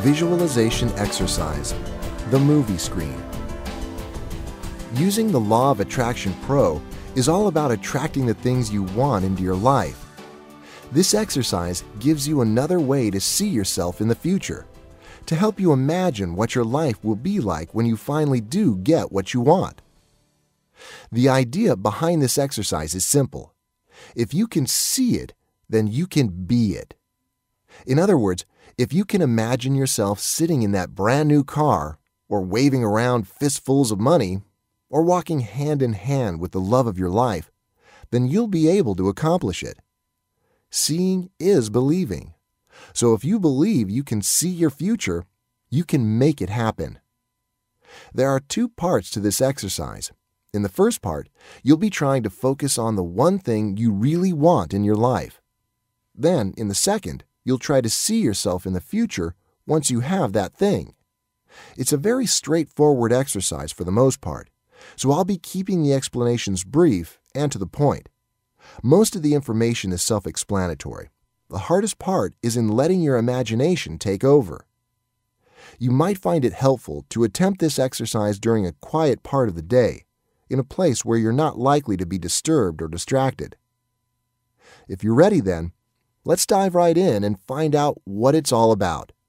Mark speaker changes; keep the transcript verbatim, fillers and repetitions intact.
Speaker 1: Visualization exercise, the movie screen. Using the Law of Attraction Pro is all about attracting the things you want into your life. This exercise gives you another way to see yourself in the future, to help you imagine what your life will be like when you finally do get what you want. The idea behind this exercise is simple. If you can see it, then you can be it. In other words, if you can imagine yourself sitting in that brand new car, or waving around fistfuls of money, or walking hand in hand with the love of your life, then you'll be able to accomplish it. Seeing is believing. So if you believe you can see your future, you can make it happen. There are two parts to this exercise. In the first part, you'll be trying to focus on the one thing you really want in your life. Then, in the second, you'll try to see yourself in the future once you have that thing. It's a very straightforward exercise for the most part, so I'll be keeping the explanations brief and to the point. Most of the information is self-explanatory. The hardest part is in letting your imagination take over. You might find it helpful to attempt this exercise during a quiet part of the day, in a place where you're not likely to be disturbed or distracted. If you're ready then, let's dive right in and find out what it's all about.